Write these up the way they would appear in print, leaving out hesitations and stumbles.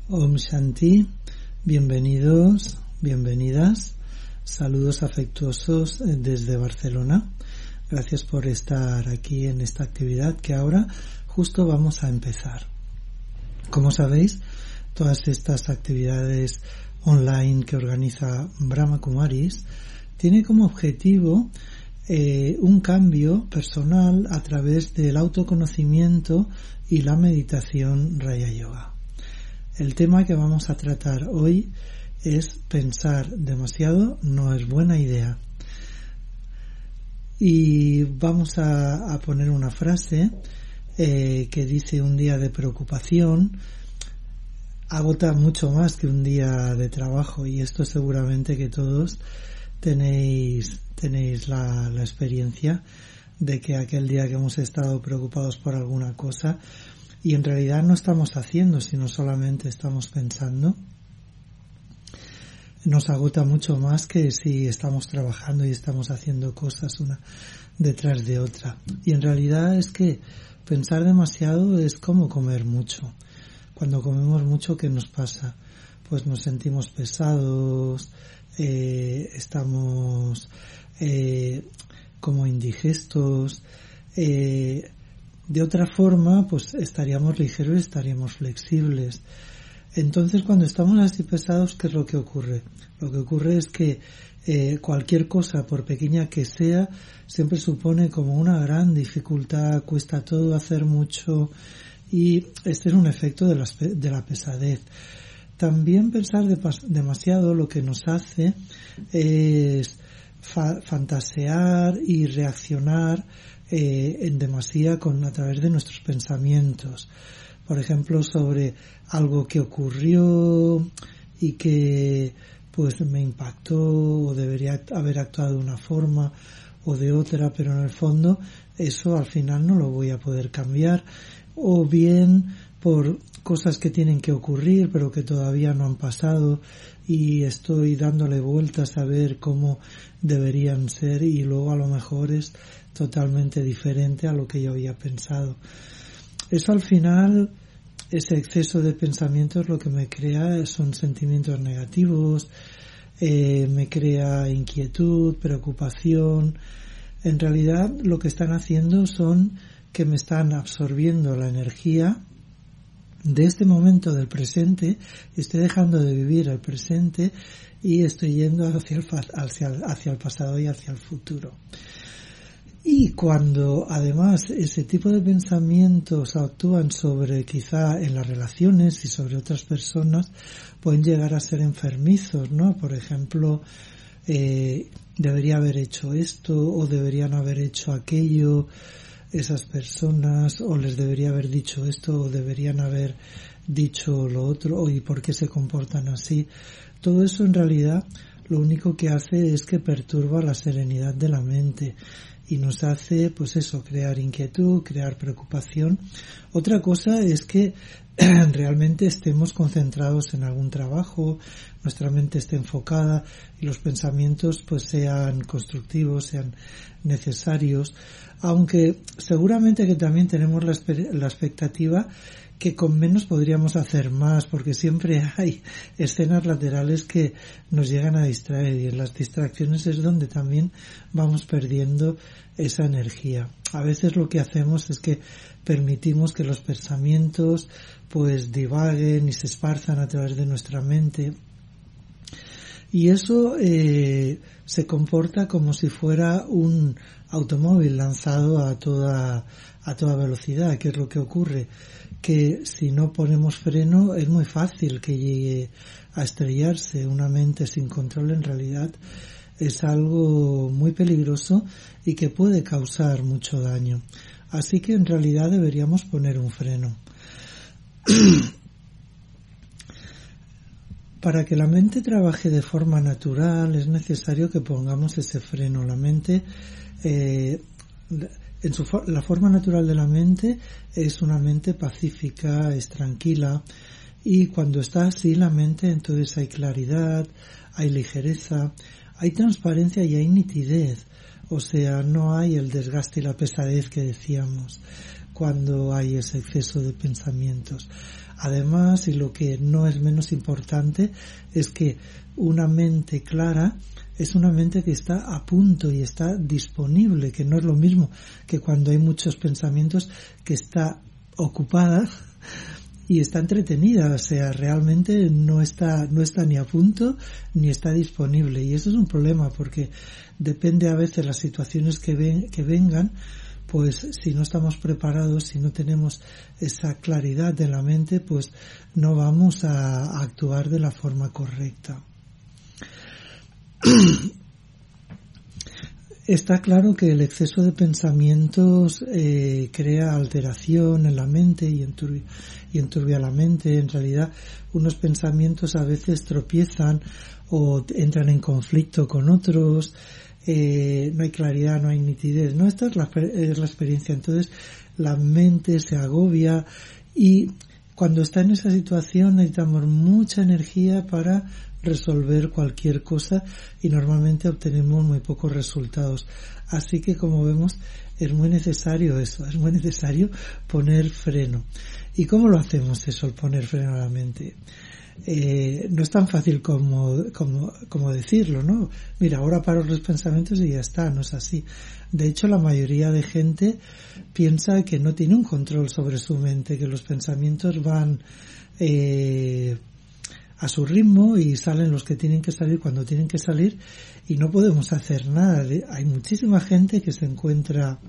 Om Shanti, bienvenidos, bienvenidas, saludos afectuosos desde Barcelona. Gracias por estar aquí en esta actividad que ahora justo vamos a empezar. Como sabéis, todas estas actividades online que organiza Brahma Kumaris tiene como objetivo un cambio personal a través del autoconocimiento y la meditación Raya Yoga. El tema que vamos a tratar hoy es pensar demasiado no es buena idea. Y vamos a poner una frase que dice: un día de preocupación agota mucho más que un día de trabajo, y esto seguramente que todos tenéis la experiencia de que aquel día que hemos estado preocupados por alguna cosa y en realidad no estamos haciendo, sino solamente estamos pensando, nos agota mucho más que si estamos trabajando y estamos haciendo cosas una detrás de otra. Y en realidad es que pensar demasiado es como comer mucho. Cuando comemos mucho, ¿qué nos pasa? Pues nos sentimos pesados, estamos como indigestos. De otra forma, pues estaríamos ligeros, estaríamos flexibles. Entonces, cuando estamos así pesados, ¿qué es lo que ocurre? Lo que ocurre es que cualquier cosa, por pequeña que sea, siempre supone como una gran dificultad, cuesta todo, hacer mucho, y este es un efecto de la pesadez. También pensar demasiado lo que nos hace es fantasear y reaccionar en demasía a través de nuestros pensamientos. Por ejemplo, sobre algo que ocurrió y que pues me impactó, o debería haber actuado de una forma o de otra, pero en el fondo eso al final no lo voy a poder cambiar, o bien por cosas que tienen que ocurrir pero que todavía no han pasado y estoy dándole vueltas a ver cómo deberían ser, y luego a lo mejor es totalmente diferente a lo que yo había pensado. Eso al final, ese exceso de pensamientos, lo que me crea son sentimientos negativos, me crea inquietud, preocupación. En realidad lo que están haciendo son que me están absorbiendo la energía de este momento del presente, estoy dejando de vivir el presente y estoy yendo hacia el pasado y hacia el futuro. Y cuando además ese tipo de pensamientos actúan sobre, quizá en las relaciones y sobre otras personas, pueden llegar a ser enfermizos, ¿no? Por ejemplo, debería haber hecho esto o deberían haber hecho aquello esas personas, o les debería haber dicho esto o deberían haber dicho lo otro, o y por qué se comportan así. Todo eso en realidad lo único que hace es que perturba la serenidad de la mente y nos hace, pues eso, crear inquietud, crear preocupación. Otra cosa es que realmente estemos concentrados en algún trabajo, nuestra mente esté enfocada y los pensamientos pues sean constructivos, sean necesarios, aunque seguramente que también tenemos la expectativa que con menos podríamos hacer más, porque siempre hay escenas laterales que nos llegan a distraer, y en las distracciones es donde también vamos perdiendo esa energía. A veces lo que hacemos es que permitimos que los pensamientos pues divaguen y se esparzan a través de nuestra mente, y eso se comporta como si fuera un automóvil lanzado a toda velocidad. ¿Qué es lo que ocurre? Que si no ponemos freno es muy fácil que llegue a estrellarse. Una mente sin control en realidad es algo muy peligroso y que puede causar mucho daño. Así que en realidad deberíamos poner un freno. Para que la mente trabaje de forma natural es necesario que pongamos ese freno. La mente, la forma natural de la mente es una mente pacífica, es tranquila, y cuando está así la mente, entonces hay claridad, hay ligereza, hay transparencia y hay nitidez. O sea, no hay el desgaste y la pesadez que decíamos. cuando hay ese exceso de pensamientos. Además, y lo que no es menos importante, es que una mente clara es una mente que está a punto y está disponible, que no es lo mismo que cuando hay muchos pensamientos, que está ocupada y está entretenida, o sea, realmente no está ni a punto ni está disponible, y eso es un problema porque depende a veces las situaciones que vengan, pues si no estamos preparados, si no tenemos esa claridad de la mente, pues no vamos a actuar de la forma correcta. Está claro que el exceso de pensamientos crea alteración en la mente y enturbia la mente. En realidad, unos pensamientos a veces tropiezan o entran en conflicto con otros, no hay claridad, no hay nitidez. No, esta es la experiencia. Entonces, la mente se agobia y cuando está en esa situación necesitamos mucha energía para resolver cualquier cosa y normalmente obtenemos muy pocos resultados. Así que, como vemos, es muy necesario eso, es muy necesario poner freno. ¿Y cómo lo hacemos eso, el poner freno a la mente? No es tan fácil como decirlo, ¿no? Mira, ahora paro los pensamientos y ya está, no es así. De hecho, la mayoría de gente piensa que no tiene un control sobre su mente, que los pensamientos van a su ritmo y salen los que tienen que salir cuando tienen que salir y no podemos hacer nada. Hay muchísima gente que se encuentra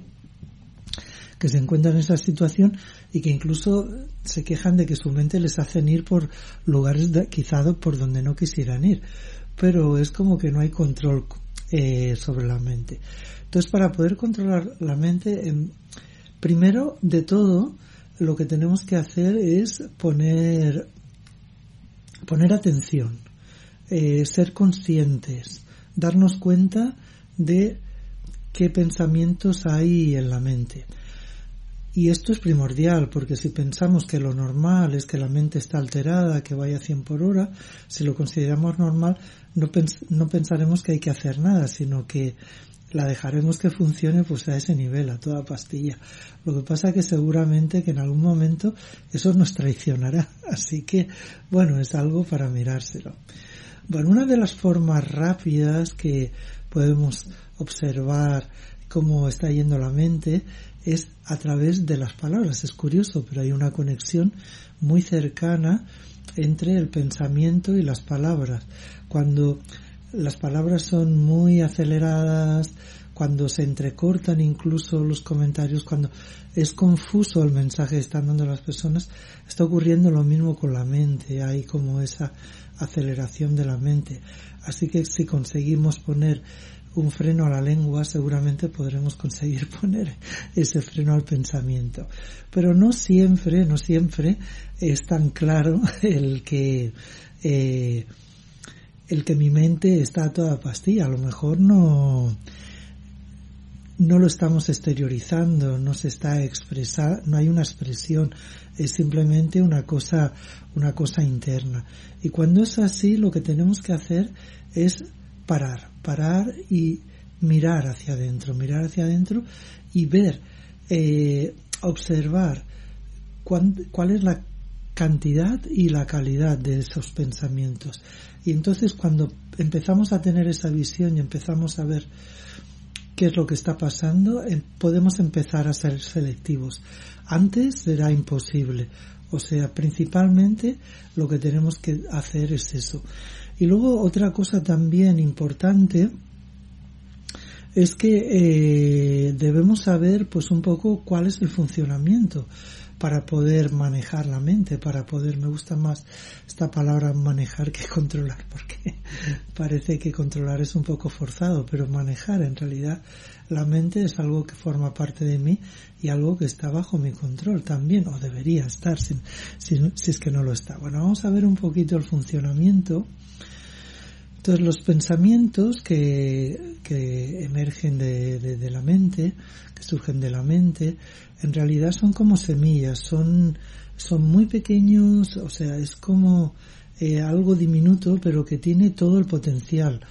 en esa situación y que incluso se quejan de que su mente les hacen ir por lugares quizá por donde no quisieran ir, pero es como que no hay control sobre la mente. Entonces, para poder controlar la mente, primero de todo lo que tenemos que hacer es poner atención, ser conscientes, darnos cuenta de qué pensamientos hay en la mente. Y esto es primordial, porque si pensamos que lo normal es que la mente está alterada, que vaya a 100 por hora, si lo consideramos normal, no pensaremos que hay que hacer nada, sino que la dejaremos que funcione pues a ese nivel, a toda pastilla. Lo que pasa es que seguramente que en algún momento eso nos traicionará. Así que, bueno, es algo para mirárselo. Bueno, una de las formas rápidas que podemos observar cómo está yendo la mente es a través de las palabras. Es curioso, pero hay una conexión muy cercana entre el pensamiento y las palabras. Cuando las palabras son muy aceleradas, cuando se entrecortan incluso los comentarios, cuando es confuso el mensaje que están dando las personas, está ocurriendo lo mismo con la mente, hay como esa aceleración de la mente. Así que si conseguimos poner un freno a la lengua, seguramente podremos conseguir poner ese freno al pensamiento. Pero no siempre es tan claro el que mi mente está a toda pastilla. A lo mejor no lo estamos exteriorizando, no se está expresando, no hay una expresión, es simplemente una cosa interna. Y cuando es así, lo que tenemos que hacer es parar y mirar hacia adentro y ver, observar cuál es la cantidad y la calidad de esos pensamientos. Y entonces cuando empezamos a tener esa visión y empezamos a ver qué es lo que está pasando, podemos empezar a ser selectivos. Antes era imposible. O sea, principalmente lo que tenemos que hacer es eso. Y luego otra cosa también importante es que debemos saber pues un poco cuál es el funcionamiento para poder manejar la mente, me gusta más esta palabra manejar que controlar, porque parece que controlar es un poco forzado, pero manejar, en realidad la mente es algo que forma parte de mí y algo que está bajo mi control también, o debería estar, si es que no lo está. Bueno, vamos a ver un poquito el funcionamiento. Entonces, los pensamientos que emergen de la mente, que surgen de la mente, en realidad son como semillas, son muy pequeños, o sea, es como algo diminuto, pero que tiene todo el potencial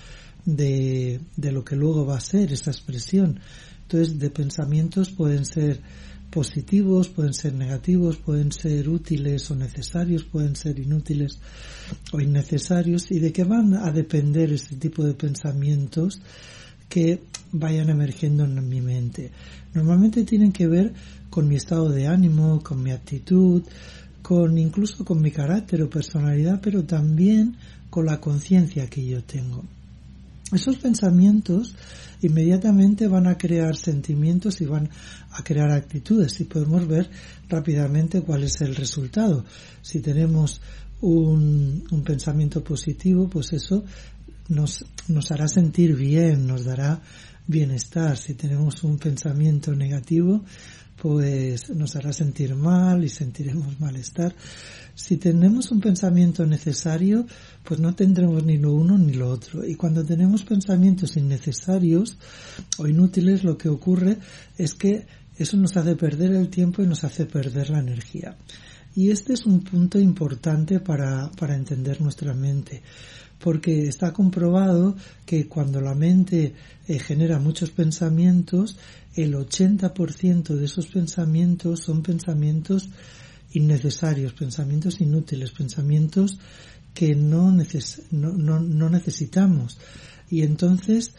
de lo que luego va a ser esa expresión. Entonces, de pensamientos pueden ser positivos, pueden ser negativos, pueden ser útiles o necesarios, pueden ser inútiles o innecesarios, y de qué van a depender este tipo de pensamientos que vayan emergiendo en mi mente. Normalmente tienen que ver con mi estado de ánimo, con mi actitud, incluso con mi carácter o personalidad, pero también con la conciencia que yo tengo. Esos pensamientos inmediatamente van a crear sentimientos y van a crear actitudes, y podemos ver rápidamente cuál es el resultado. Si tenemos un pensamiento positivo, pues eso nos hará sentir bien, nos dará bienestar. Si tenemos un pensamiento negativo, pues nos hará sentir mal y sentiremos malestar. Si tenemos un pensamiento necesario, pues no tendremos ni lo uno ni lo otro. Y cuando tenemos pensamientos innecesarios o inútiles, lo que ocurre es que eso nos hace perder el tiempo y nos hace perder la energía. Y este es un punto importante para entender nuestra mente, porque está comprobado que cuando la mente genera muchos pensamientos, el 80% de esos pensamientos son pensamientos innecesarios, pensamientos inútiles, pensamientos que no necesitamos. Y entonces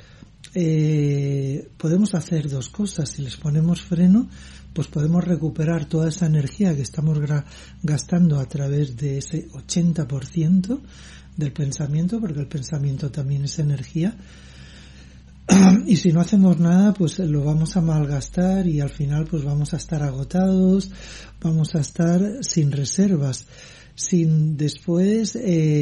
podemos hacer dos cosas. Si les ponemos freno, pues podemos recuperar toda esa energía que estamos gastando a través de ese 80% del pensamiento, porque el pensamiento también es energía. Y si no hacemos nada, pues lo vamos a malgastar y al final pues vamos a estar agotados, vamos a estar sin reservas, sin después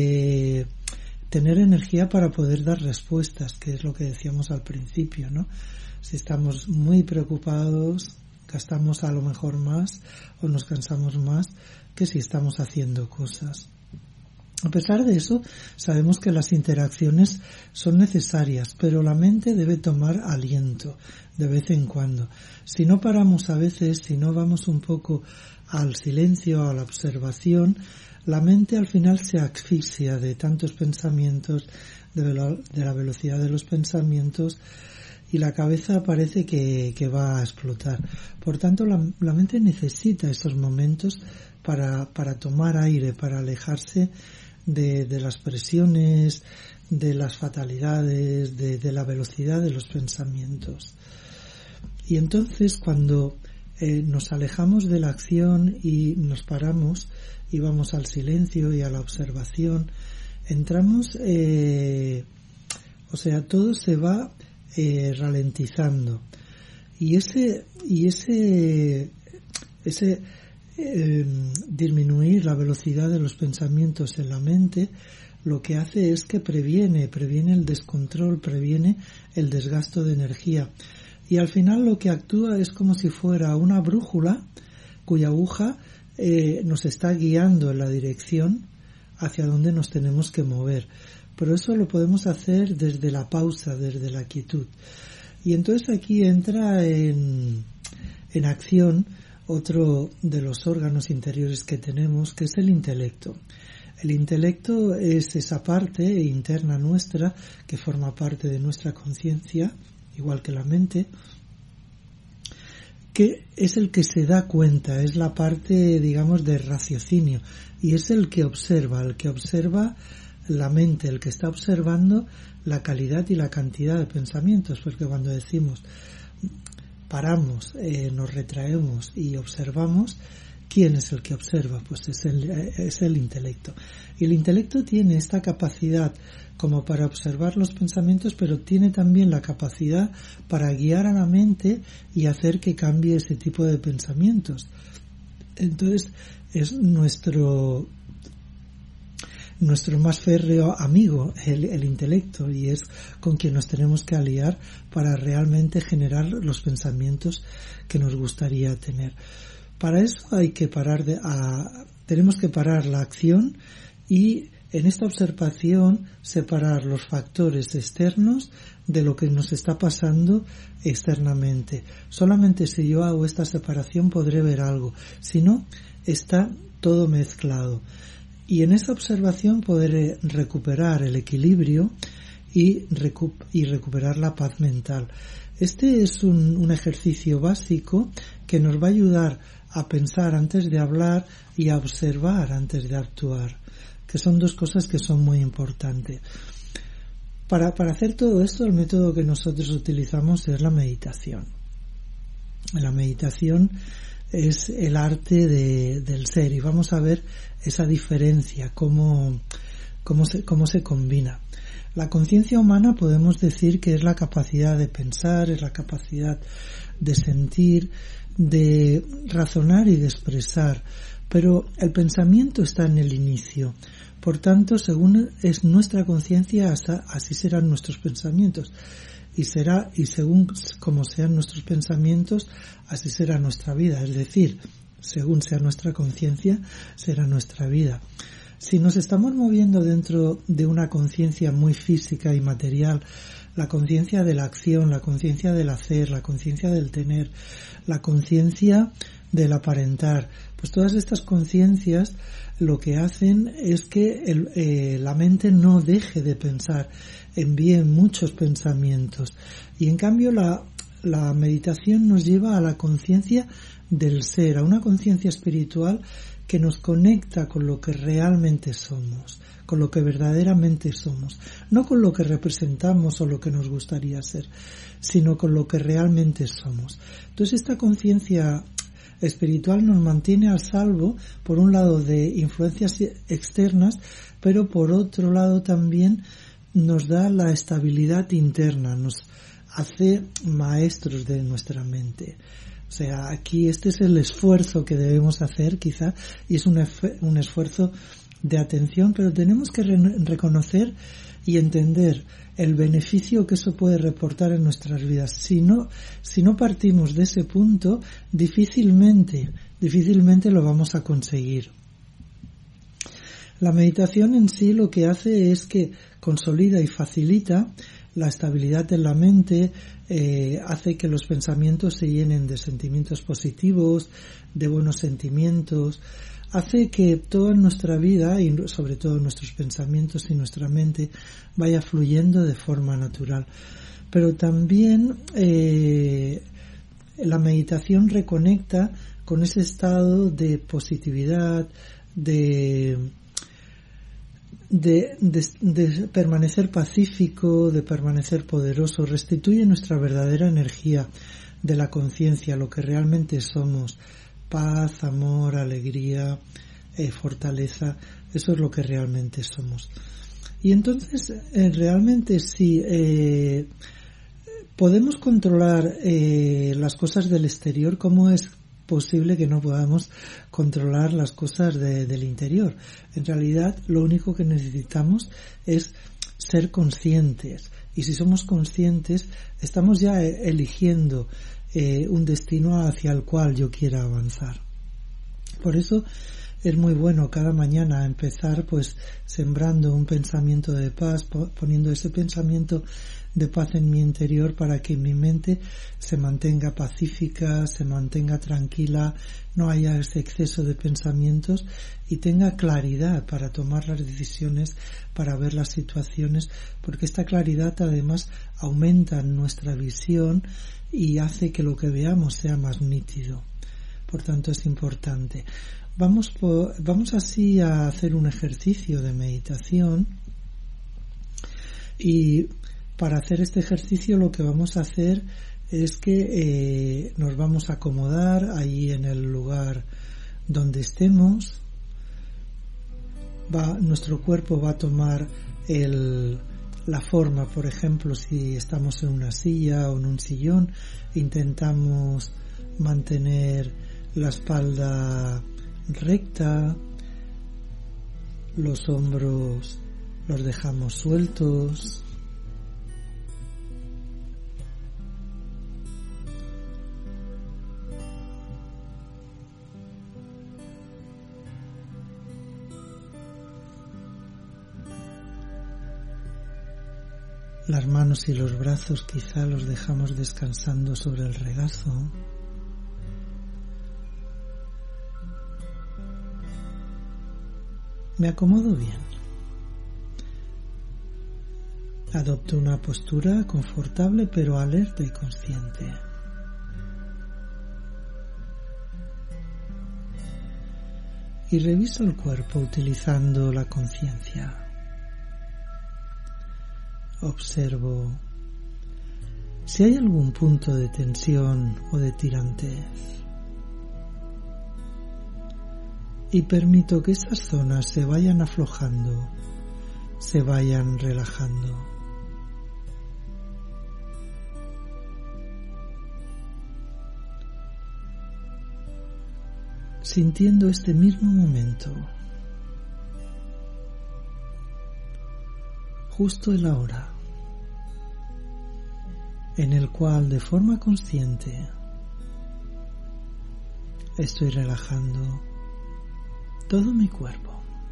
tener energía para poder dar respuestas, que es lo que decíamos al principio, ¿no? Si estamos muy preocupados, gastamos a lo mejor más o nos cansamos más que si estamos haciendo cosas. A pesar de eso, sabemos que las interacciones son necesarias, pero la mente debe tomar aliento de vez en cuando. Si no paramos a veces, si no vamos un poco al silencio, a la observación, la mente al final se asfixia de tantos pensamientos, de la velocidad de los pensamientos, y la cabeza parece que va a explotar. Por tanto, la mente necesita estos momentos para tomar aire, para alejarse de las presiones, de las fatalidades, de la velocidad de los pensamientos. Y entonces cuando nos alejamos de la acción y nos paramos y vamos al silencio y a la observación, entramos, todo se va ralentizando. Y ese disminuir la velocidad de los pensamientos en la mente lo que hace es que previene el descontrol, previene el desgasto de energía, y al final lo que actúa es como si fuera una brújula cuya aguja nos está guiando en la dirección hacia donde nos tenemos que mover. Pero eso lo podemos hacer desde la pausa, desde la quietud. Y entonces aquí entra en acción otro de los órganos interiores que tenemos, que es el intelecto. El intelecto es esa parte interna nuestra que forma parte de nuestra conciencia, igual que la mente, que es el que se da cuenta, es la parte, digamos, de raciocinio, y es el que observa la mente, el que está observando la calidad y la cantidad de pensamientos, porque cuando decimos paramos, nos retraemos y observamos, ¿quién es el que observa? Pues es el intelecto. Y el intelecto tiene esta capacidad como para observar los pensamientos, pero tiene también la capacidad para guiar a la mente y hacer que cambie ese tipo de pensamientos. Entonces es nuestro más férreo amigo, el intelecto, y es con quien nos tenemos que aliar para realmente generar los pensamientos que nos gustaría tener. Para eso tenemos que parar la acción y en esta observación separar los factores externos de lo que nos está pasando externamente. Solamente si yo hago esta separación podré ver algo, si no, está todo mezclado. Y en esa observación podré recuperar el equilibrio y recuperar la paz mental. Este es un ejercicio básico que nos va a ayudar a pensar antes de hablar y a observar antes de actuar, que son dos cosas que son muy importantes. Para hacer todo esto, el método que nosotros utilizamos es la meditación. La meditación es el arte del ser, y vamos a ver esa diferencia, cómo se combina. La conciencia humana podemos decir que es la capacidad de pensar, es la capacidad de sentir, de razonar y de expresar, pero el pensamiento está en el inicio. Por tanto, según es nuestra conciencia, así serán nuestros pensamientos. Y según como sean nuestros pensamientos, así será nuestra vida. Es decir, según sea nuestra conciencia, será nuestra vida. Si nos estamos moviendo dentro de una conciencia muy física y material, la conciencia de la acción, la conciencia del hacer, la conciencia del tener, la conciencia del aparentar, pues todas estas conciencias lo que hacen es que la mente no deje de pensar, envíe muchos pensamientos, y en cambio la meditación nos lleva a la conciencia del ser, a una conciencia espiritual que nos conecta con lo que realmente somos, con lo que verdaderamente somos, no con lo que representamos o lo que nos gustaría ser, sino con lo que realmente somos. Entonces esta conciencia espiritual nos mantiene a salvo, por un lado, de influencias externas, pero por otro lado también nos da la estabilidad interna, nos hace maestros de nuestra mente. O sea, aquí este es el esfuerzo que debemos hacer, quizá, y es un esfuerzo de atención, pero tenemos que reconocer y entender el beneficio que eso puede reportar en nuestras vidas. Si no partimos de ese punto, difícilmente lo vamos a conseguir. La meditación en sí lo que hace es que consolida y facilita la estabilidad en la mente, hace que los pensamientos se llenen de sentimientos positivos, de buenos sentimientos, hace que toda nuestra vida, y sobre todo nuestros pensamientos y nuestra mente, vaya fluyendo de forma natural. Pero también la meditación reconecta con ese estado de positividad, de permanecer pacífico, de permanecer poderoso, restituye nuestra verdadera energía de la conciencia, lo que realmente somos: paz, amor, alegría, fortaleza. Eso es lo que realmente somos. Y entonces realmente sí podemos controlar las cosas del exterior. ¿Cómo es posible que no podamos controlar las cosas del interior? En realidad lo único que necesitamos es ser conscientes, y si somos conscientes estamos ya eligiendo un destino hacia el cual yo quiera avanzar. Por eso es muy bueno cada mañana empezar pues sembrando un pensamiento de paz, poniendo ese pensamiento de paz en mi interior para que mi mente se mantenga pacífica, se mantenga tranquila, no haya ese exceso de pensamientos y tenga claridad para tomar las decisiones, para ver las situaciones, porque esta claridad además aumenta nuestra visión y hace que lo que veamos sea más nítido. Por tanto es importante. Vamos así a hacer un ejercicio de meditación, y para hacer este ejercicio lo que vamos a hacer es que nos vamos a acomodar ahí en el lugar donde estemos. Nuestro cuerpo va a tomar la forma, por ejemplo, si estamos en una silla o en un sillón, intentamos mantener la espalda recta, los hombros los dejamos sueltos, las manos y los brazos quizá los dejamos descansando sobre el regazo. Me acomodo bien. Adopto una postura confortable pero alerta y consciente. Y reviso el cuerpo utilizando la conciencia. Observo si hay algún punto de tensión o de tirantez. Y permito que esas zonas se vayan aflojando, se vayan relajando. Sintiendo este mismo momento, justo el ahora, en el cual de forma consciente estoy relajando todo mi cuerpo.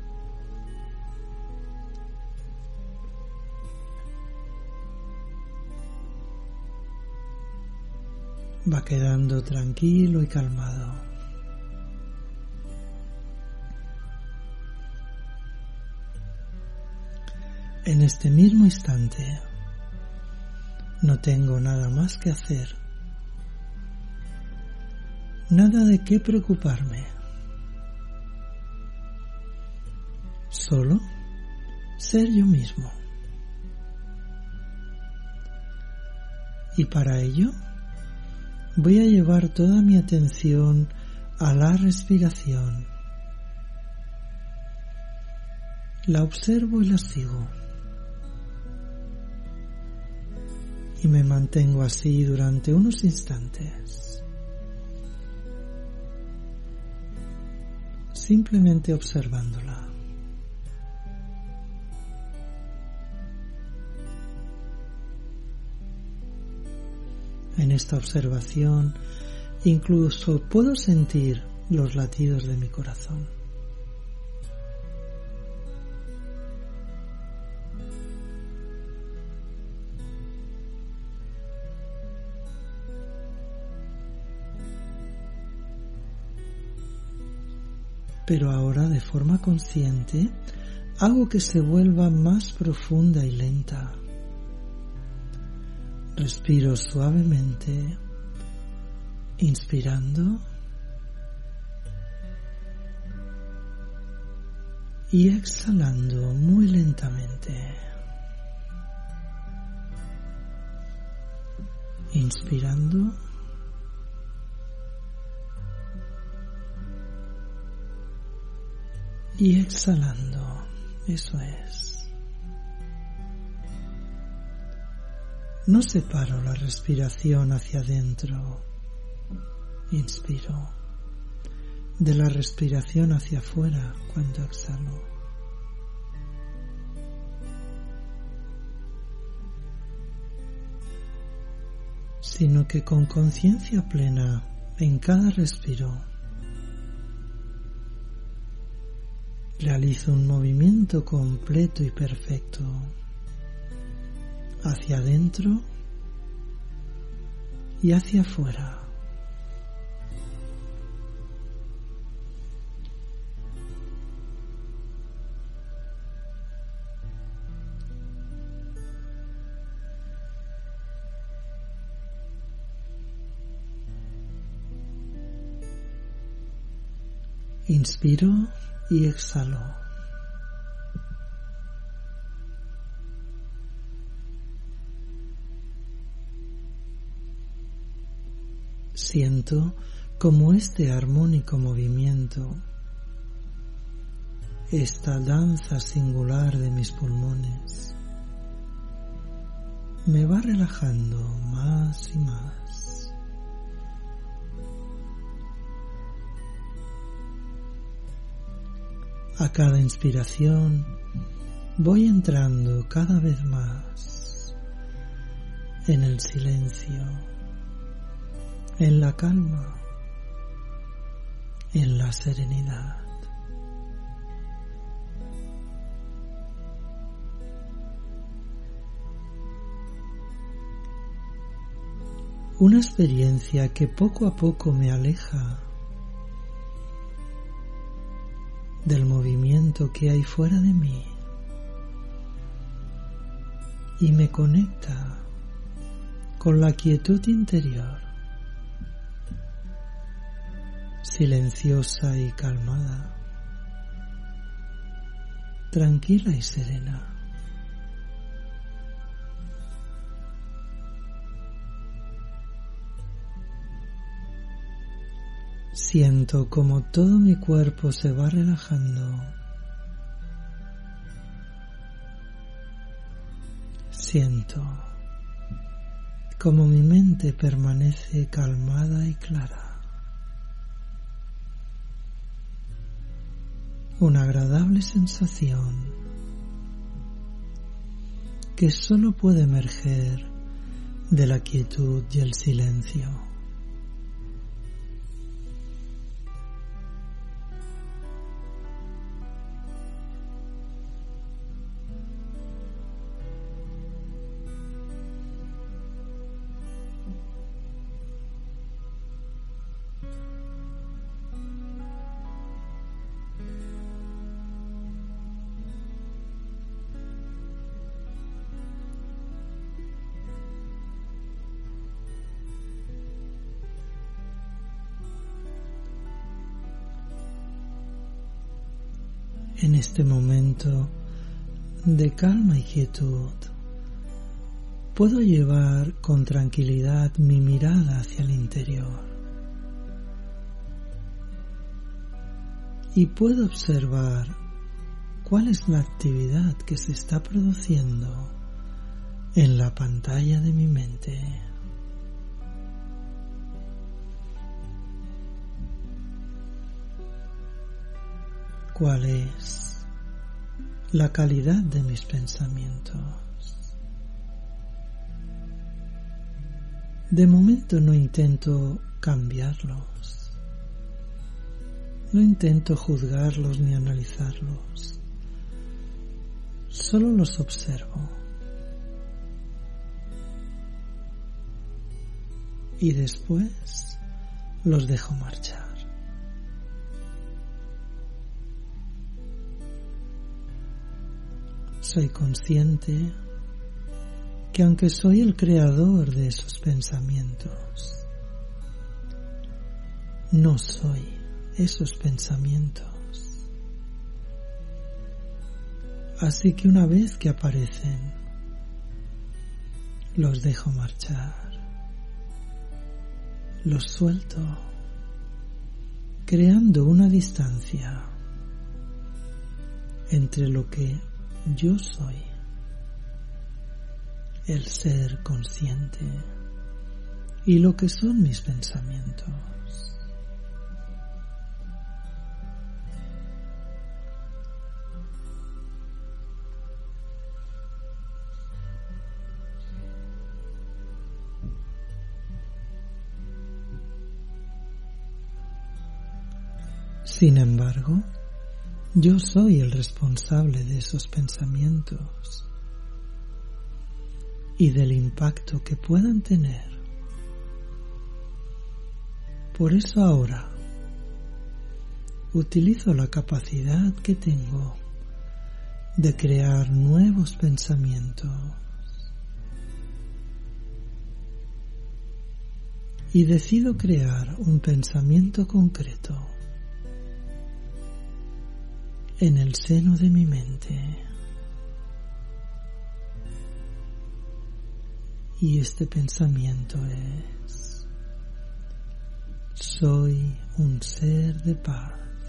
Va quedando tranquilo y calmado. En este mismo instante no tengo nada más que hacer, nada de qué preocuparme, solo ser yo mismo. Y para ello voy a llevar toda mi atención a la respiración. La observo y la sigo. Y me mantengo así durante unos instantes, simplemente observándola. En esta observación incluso puedo sentir los latidos de mi corazón. Pero ahora, de forma consciente, hago que se vuelva más profunda y lenta. Respiro suavemente, inspirando y exhalando muy lentamente. Inspirando y exhalando, eso es. No separo la respiración hacia adentro, inspiro, de la respiración hacia afuera cuando exhalo. Sino que con conciencia plena en cada respiro realizo un movimiento completo y perfecto hacia adentro y hacia afuera. Inspiro y exhalo. Siento como este armónico movimiento, esta danza singular de mis pulmones, me va relajando más y más. A cada inspiración voy entrando cada vez más en el silencio, en la calma, en la serenidad. Una experiencia que poco a poco me aleja del movimiento que hay fuera de mí y me conecta con la quietud interior, silenciosa y calmada, tranquila y serena. Siento como todo mi cuerpo se va relajando. Siento como mi mente permanece calmada y clara. Una agradable sensación que solo puede emerger de la quietud y el silencio. En este momento de calma y quietud, puedo llevar con tranquilidad mi mirada hacia el interior y puedo observar cuál es la actividad que se está produciendo en la pantalla de mi mente. ¿Cuál es la calidad de mis pensamientos? De momento no intento cambiarlos, no intento juzgarlos ni analizarlos, solo los observo y después los dejo marchar. Soy consciente que aunque soy el creador de esos pensamientos, no soy esos pensamientos. Así que una vez que aparecen, los dejo marchar, los suelto, creando una distancia entre lo que yo soy, el ser consciente, y lo que son mis pensamientos. Sin embargo, yo soy el responsable de esos pensamientos y del impacto que puedan tener. Por eso ahora utilizo la capacidad que tengo de crear nuevos pensamientos y decido crear un pensamiento concreto en el seno de mi mente. Y este pensamiento es: soy un ser de paz.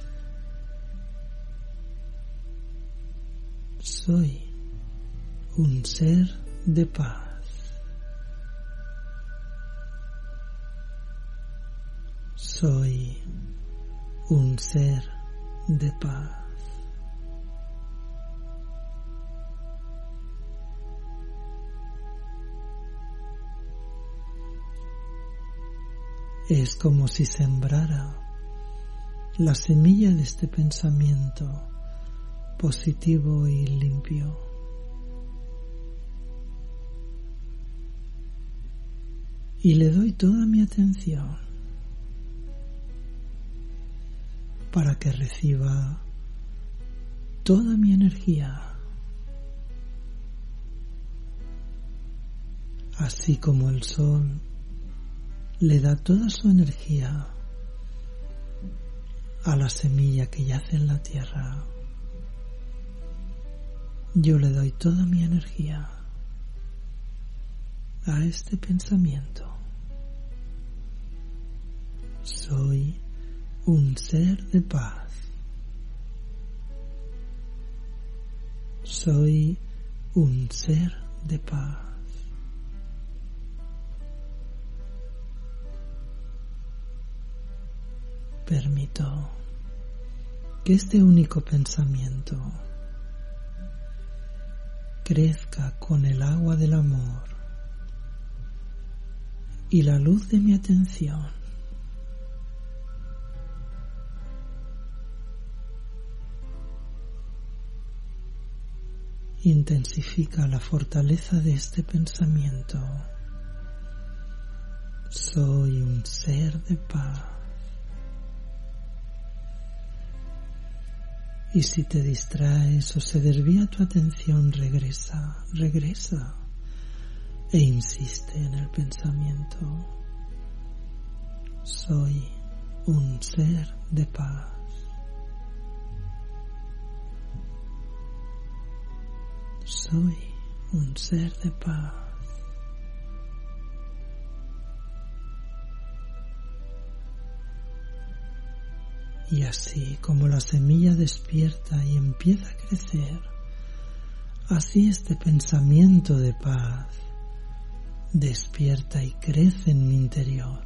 Soy un ser de paz. Soy un ser de paz. Es como si sembrara la semilla de este pensamiento positivo y limpio. Y le doy toda mi atención para que reciba toda mi energía, Así como el sol le da toda su energía a la semilla que yace en la tierra, yo le doy toda mi energía a este pensamiento. Soy un ser de paz. Soy un ser de paz. Permito que este único pensamiento crezca con el agua del amor y la luz de mi atención. Intensifica la fortaleza de este pensamiento. Soy un ser de paz. Y si te distraes o se desvía tu atención, regresa e insiste en el pensamiento. Soy un ser de paz. Soy un ser de paz. Y así como la semilla despierta y empieza a crecer, así este pensamiento de paz despierta y crece en mi interior.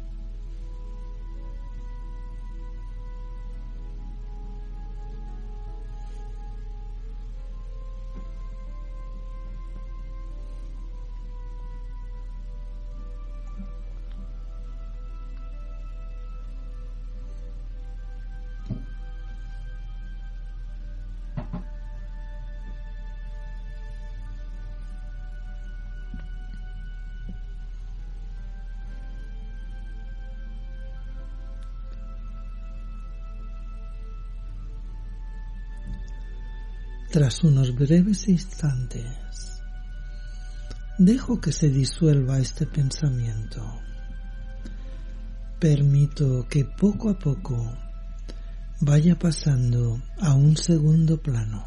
Tras unos breves instantes, dejo que se disuelva este pensamiento. Permito que poco a poco vaya pasando a un segundo plano.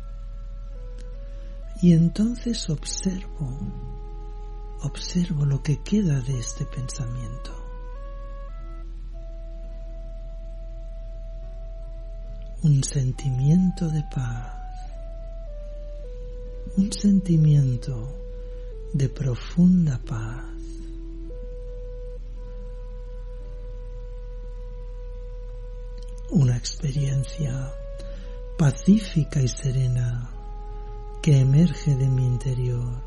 Y entonces observo lo que queda de este pensamiento. Un sentimiento de paz. Un sentimiento de profunda paz. Una experiencia pacífica y serena que emerge de mi interior.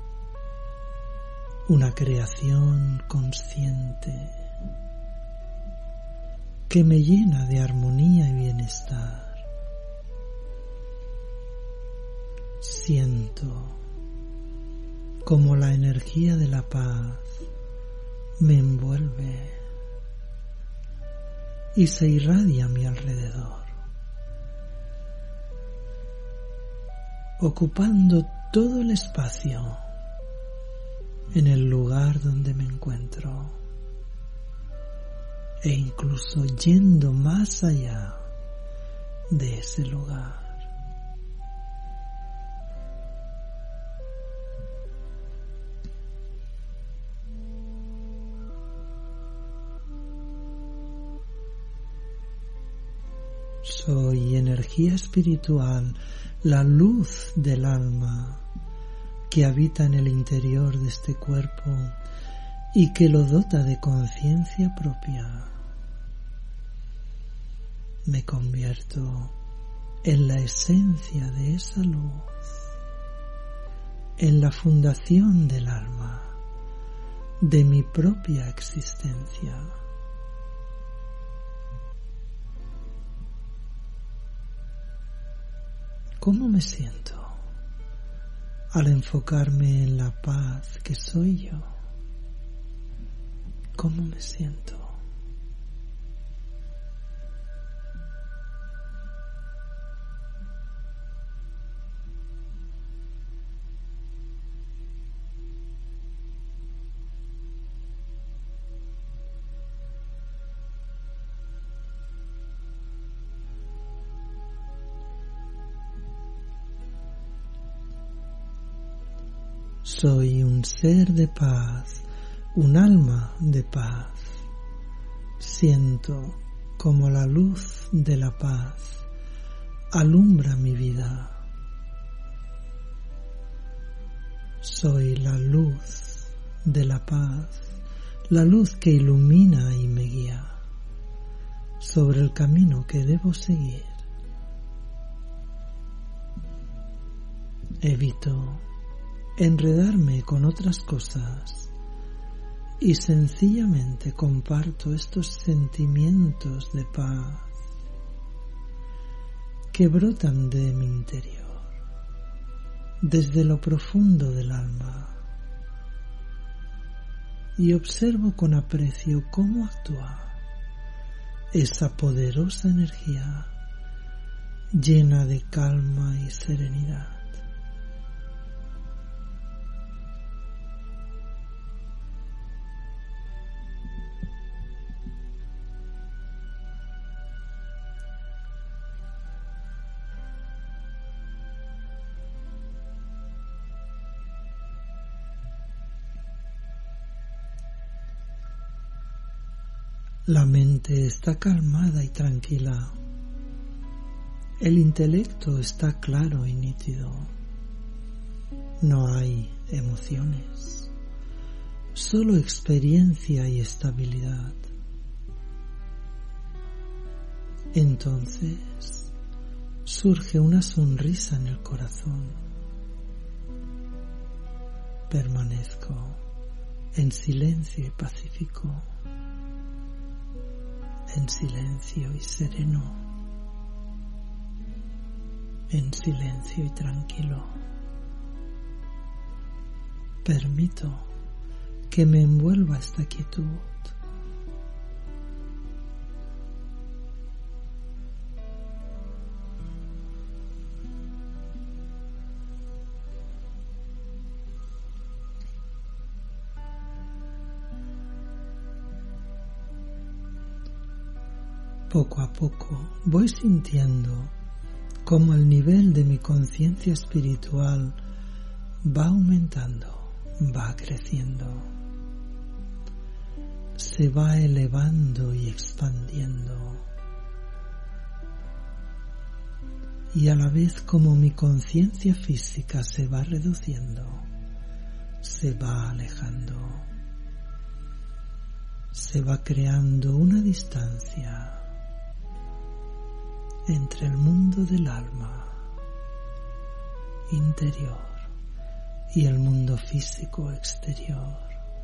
Una creación consciente que me llena de armonía y bienestar. Siento como la energía de la paz me envuelve y se irradia a mi alrededor, ocupando todo el espacio en el lugar donde me encuentro e incluso yendo más allá de ese lugar. Soy energía espiritual, la luz del alma que habita en el interior de este cuerpo y que lo dota de conciencia propia. Me convierto en la esencia de esa luz, en la fundación del alma, de mi propia existencia. ¿Cómo me siento al enfocarme en la paz que soy yo? ¿Cómo me siento? Soy un ser de paz, un alma de paz. Siento como la luz de la paz alumbra mi vida. Soy la luz de la paz, la luz que ilumina y me guía sobre el camino que debo seguir. Evito enredarme con otras cosas y sencillamente comparto estos sentimientos de paz que brotan de mi interior, desde lo profundo del alma, y observo con aprecio cómo actúa esa poderosa energía llena de calma y serenidad. La mente está calmada y tranquila. El intelecto está claro y nítido. No hay emociones, solo experiencia y estabilidad. Entonces surge una sonrisa en el corazón. Permanezco en silencio y pacífico, en silencio y sereno, en silencio y tranquilo. Permito que me envuelva esta quietud. Poco a poco voy sintiendo cómo el nivel de mi conciencia espiritual va aumentando, va creciendo, se va elevando y expandiendo, y a la vez como mi conciencia física se va reduciendo, se va alejando, se va creando una distancia entre el mundo del alma interior y el mundo físico exterior.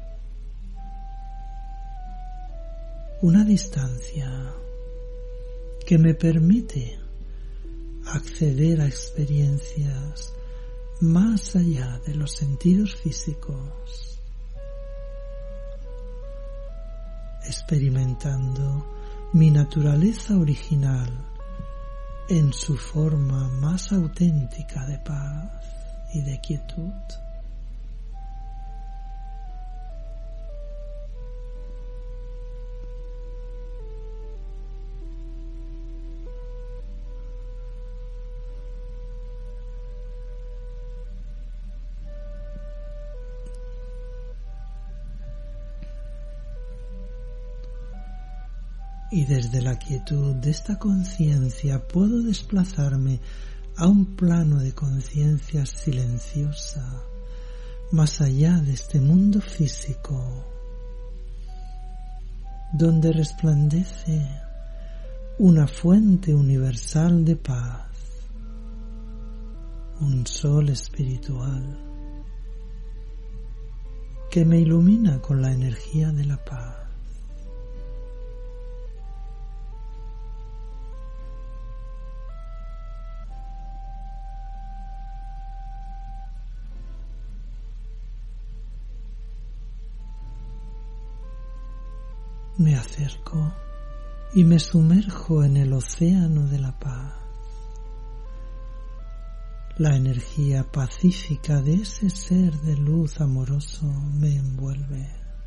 Una distancia que me permite acceder a experiencias más allá de los sentidos físicos, experimentando mi naturaleza original en su forma más auténtica de paz y de quietud. Y desde la quietud de esta conciencia puedo desplazarme a un plano de conciencia silenciosa, más allá de este mundo físico, donde resplandece una fuente universal de paz, un sol espiritual que me ilumina con la energía de la paz. Me acerco y me sumerjo en el océano de la paz. La energía pacífica de ese ser de luz amoroso me envuelve.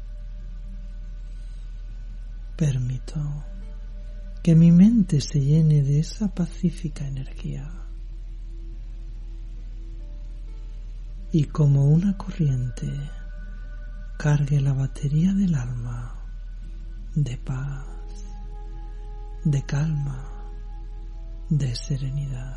Permito que mi mente se llene de esa pacífica energía. y como una corriente cargue la batería del alma de paz, de calma, de serenidad.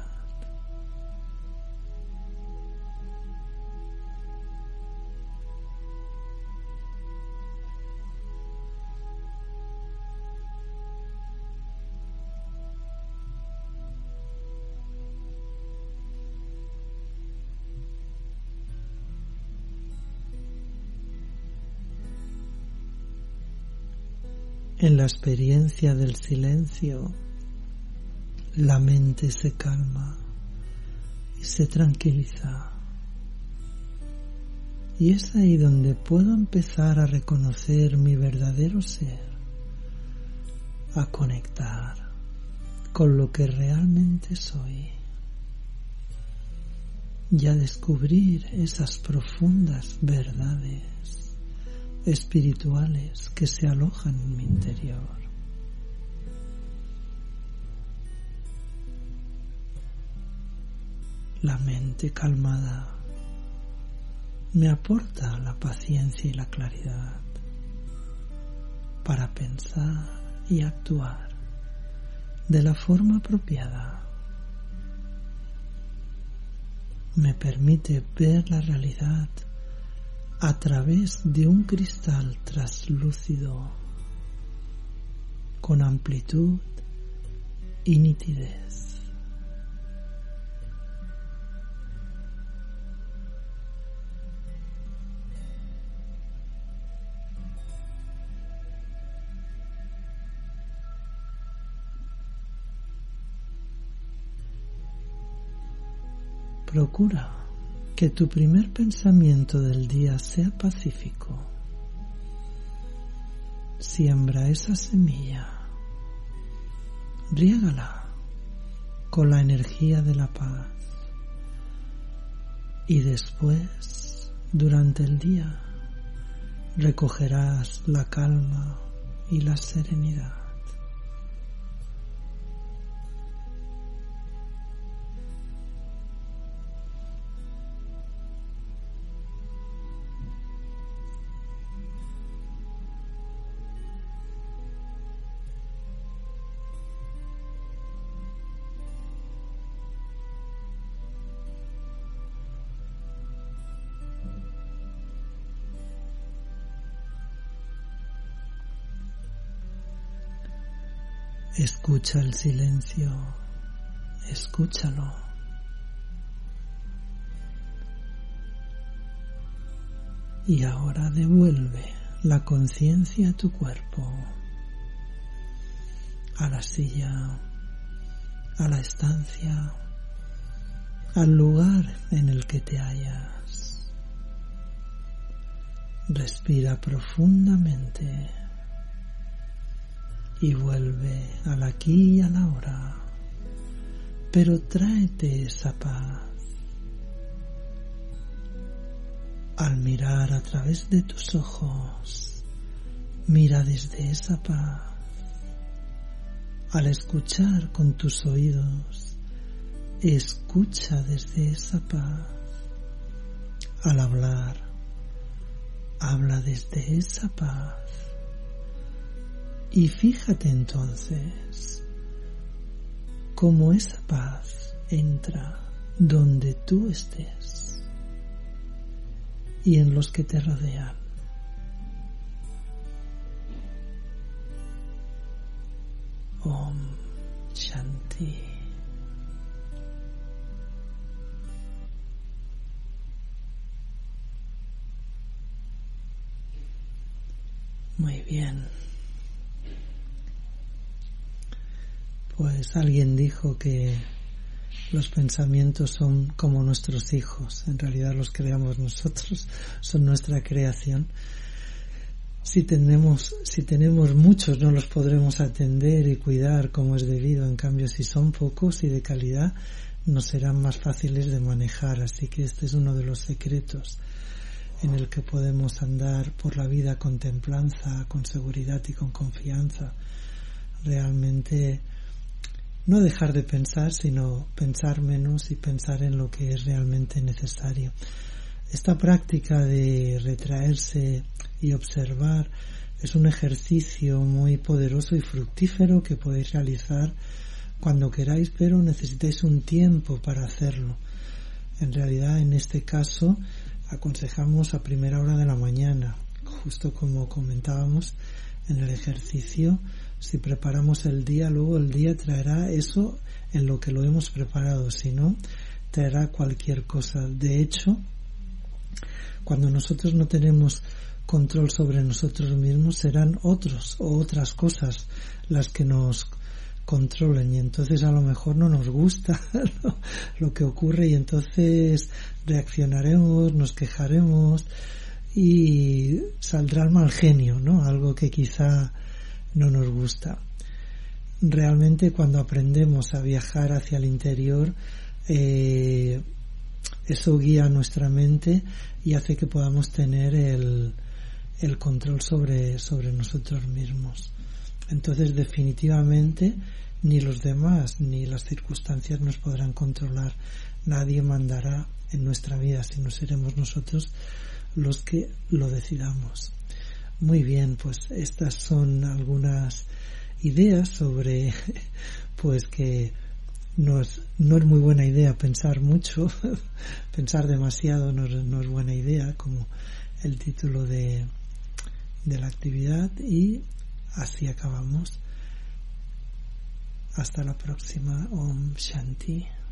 En la experiencia del silencio, la mente se calma y se tranquiliza. Y es ahí donde puedo empezar a reconocer mi verdadero ser, a conectar con lo que realmente soy y a descubrir esas profundas verdades espirituales que se alojan en mi interior. La mente calmada me aporta la paciencia y la claridad para pensar y actuar de la forma apropiada. Me permite ver la realidad a través de un cristal traslúcido con amplitud y nitidez. Procura que tu primer pensamiento del día sea pacífico. Siembra esa semilla, riégala con la energía de la paz y después, durante el día, recogerás la calma y la serenidad. Escucha el silencio, escúchalo. Y ahora devuelve la conciencia a tu cuerpo, a la silla, a la estancia, al lugar en el que te hallas. Respira profundamente y vuelve al aquí y a la ahora, pero tráete esa paz. Al mirar a través de tus ojos, mira desde esa paz. Al escuchar con tus oídos, escucha desde esa paz. Al hablar, habla desde esa paz. Y fíjate entonces cómo esa paz entra donde tú estés y en los que te rodean. Om Shanti. Muy bien. Pues alguien dijo que los pensamientos son como nuestros hijos. En realidad los creamos nosotros, son nuestra creación. Si tenemos muchos no los podremos atender y cuidar como es debido. En cambio, si son pocos y de calidad, nos serán más fáciles de manejar. Así que este es uno de los secretos en el que podemos andar por la vida con templanza, con seguridad y con confianza. Realmente no dejar de pensar, sino pensar menos y pensar en lo que es realmente necesario. Esta práctica de retraerse y observar es un ejercicio muy poderoso y fructífero que podéis realizar cuando queráis, pero necesitáis un tiempo para hacerlo. En realidad, en este caso, aconsejamos a primera hora de la mañana, justo como comentábamos en el ejercicio. Si preparamos el día, luego el día traerá eso en lo que lo hemos preparado, si no, traerá cualquier cosa. De hecho, cuando nosotros no tenemos control sobre nosotros mismos, serán otros o otras cosas las que nos controlen, y entonces a lo mejor no nos gusta lo que ocurre, y entonces reaccionaremos, nos quejaremos y saldrá el mal genio, ¿no? Algo que quizá no nos gusta. Realmente, cuando aprendemos a viajar hacia el interior, eso guía nuestra mente y hace que podamos tener el control sobre nosotros mismos. Entonces, definitivamente, ni los demás ni las circunstancias nos podrán controlar. Nadie mandará en nuestra vida, sino seremos nosotros los que lo decidamos. Muy bien, pues estas son algunas ideas sobre pues que no es muy buena idea pensar mucho. Pensar demasiado no es buena idea, como el título de la actividad, y así acabamos. Hasta la próxima. Om Shanti.